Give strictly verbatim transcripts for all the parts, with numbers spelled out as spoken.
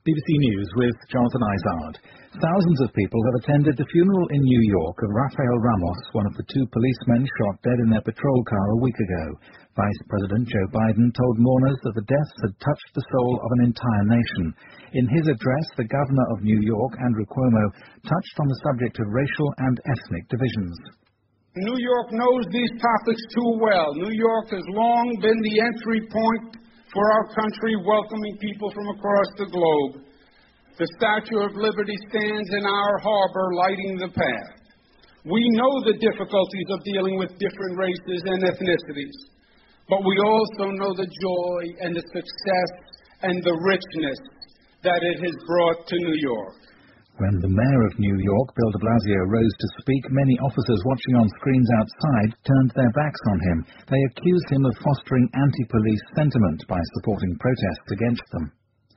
B B C News with Jonathan Izard. Thousands of people have attended the funeral in New York of Rafael Ramos, one of the two policemen shot dead in their patrol car a week ago. Vice President Joe Biden told mourners that the deaths had touched the soul of an entire nation. In his address, the governor of New York, Andrew Cuomo, touched on the subject of racial and ethnic divisions. New York knows these topics too well. New York has long been the entry point for our country, welcoming people from across the globe. The Statue of Liberty stands in our harbor, lighting the path. We know the difficulties of dealing with different races and ethnicities, but we also know the joy and the success and the richness that it has brought to New York. When the mayor of New York, Bill de Blasio, rose to speak, many officers watching on screens outside turned their backs on him. They accused him of fostering anti-police sentiment by supporting protests against them.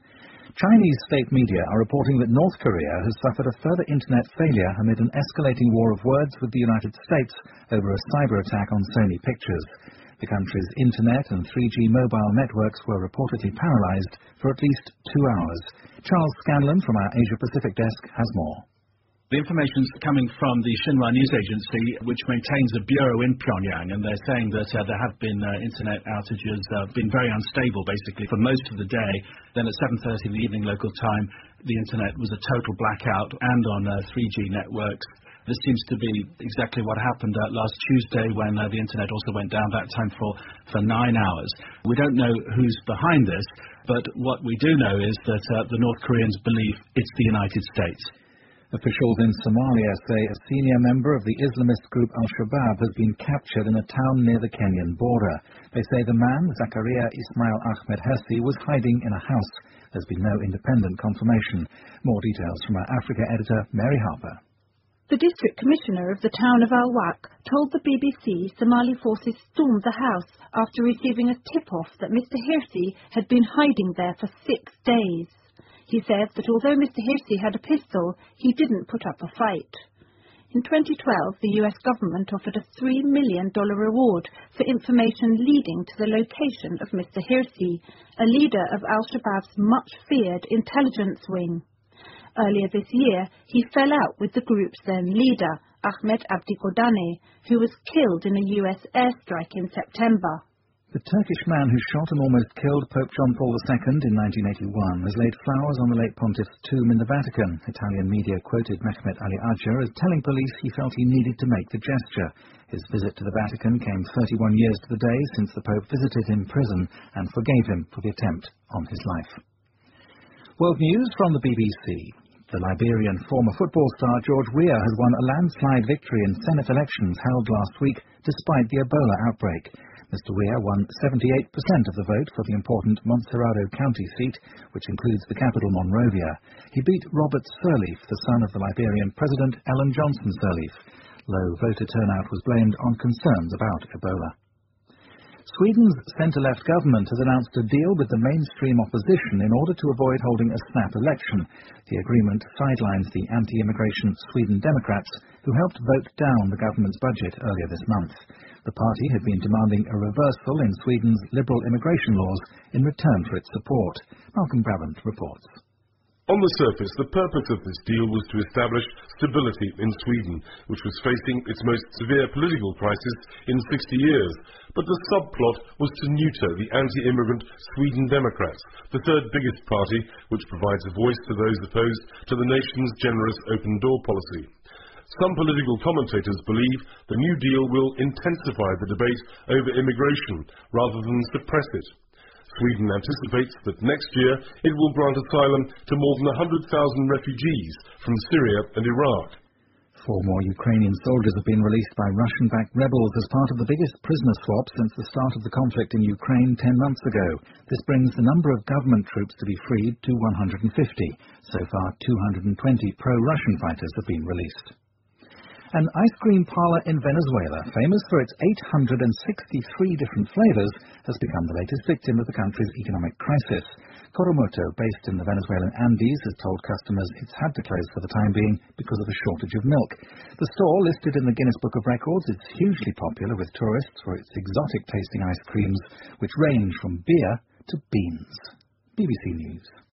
Chinese state media are reporting that North Korea has suffered a further internet failure amid an escalating war of words with the United States over a cyber attack on Sony Pictures. The country's internet and three G mobile networks were reportedly paralyzed for at least two hours. Charles Scanlon from our Asia-Pacific desk has more. The information is coming from the Xinhua news agency, which maintains a bureau in Pyongyang, and they're saying that uh, there have been uh, internet outages, uh, been very unstable basically for most of the day. Then at seven thirty in the evening local time, the internet was a total blackout, and on uh, three G networks. This seems to be exactly what happened uh, last Tuesday when uh, the internet also went down, that time for, for nine hours. We don't know who's behind this, but what we do know is that uh, the North Koreans believe it's the United States. Officials in Somalia say a senior member of the Islamist group Al-Shabaab has been captured in a town near the Kenyan border. They say the man, Zakaria Ismail Ahmed Hersi, was hiding in a house. There's been no independent confirmation. More details from our Africa editor, Mary Harper. The district commissioner of the town of Al-Waq told the B B C Somali forces stormed the house after receiving a tip-off that Mister Hirsi had been hiding there for six days. He said that although Mister Hirsi had a pistol, he didn't put up a fight. In twenty twelve, the U S government offered a three million dollars reward for information leading to the location of Mister Hirsi, a leader of Al-Shabaab's much-feared intelligence wing. Earlier this year, he fell out with the group's then leader, Ahmed Abdi Godane, who was killed in a U S airstrike in September. The Turkish man who shot and almost killed Pope John Paul the Second in nineteen eighty-one has laid flowers on the late pontiff's tomb in the Vatican. Italian media quoted Mehmet Ali Agca as telling police he felt he needed to make the gesture. His visit to the Vatican came thirty-one years to the day since the Pope visited in prison and forgave him for the attempt on his life. World news from the B B C. The Liberian former football star George Weah has won a landslide victory in Senate elections held last week despite the Ebola outbreak. Mister Weah won seventy-eight percent of the vote for the important Montserrado County seat, which includes the capital Monrovia. He beat Robert Sirleaf, the son of the Liberian President Ellen Johnson Sirleaf. Low voter turnout was blamed on concerns about Ebola. Sweden's centre-left government has announced a deal with the mainstream opposition in order to avoid holding a snap election. The agreement sidelines the anti-immigration Sweden Democrats, who helped vote down the government's budget earlier this month. The party had been demanding a reversal in Sweden's liberal immigration laws in return for its support. Malcolm Brabant reports. On the surface, the purpose of this deal was to establish stability in Sweden, which was facing its most severe political crisis in sixty years. But the subplot was to neuter the anti-immigrant Sweden Democrats, the third biggest party, which provides a voice to those opposed to the nation's generous open-door policy. Some political commentators believe the new deal will intensify the debate over immigration rather than suppress it. Sweden anticipates that next year it will grant asylum to more than one hundred thousand refugees from Syria and Iraq. Four more Ukrainian soldiers have been released by Russian-backed rebels as part of the biggest prisoner swap since the start of the conflict in Ukraine ten months ago. This brings the number of government troops to be freed to one hundred fifty. So far, two hundred twenty pro-Russian fighters have been released. An ice cream parlor in Venezuela, famous for its eight hundred sixty-three different flavors, has become the latest victim of the country's economic crisis. Coromoto, based in the Venezuelan Andes, has told customers it's had to close for the time being because of a shortage of milk. The store, listed in the Guinness Book of Records, is hugely popular with tourists for its exotic-tasting ice creams, which range from beer to beans. B B C News.